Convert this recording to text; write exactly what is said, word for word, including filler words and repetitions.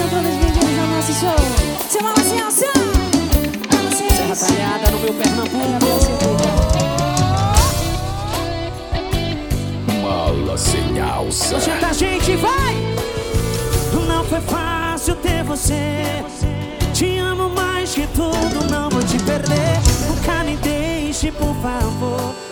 Sejam todos bem-vindos ao nosso show. Chama assim, assim. Serra Talhada no meu Pernambuco. Mala sem alça. Senta, gente, vai! Não foi fácil ter você. Te amo mais que tudo, não vou te perder. Nunca me deixe, por favor.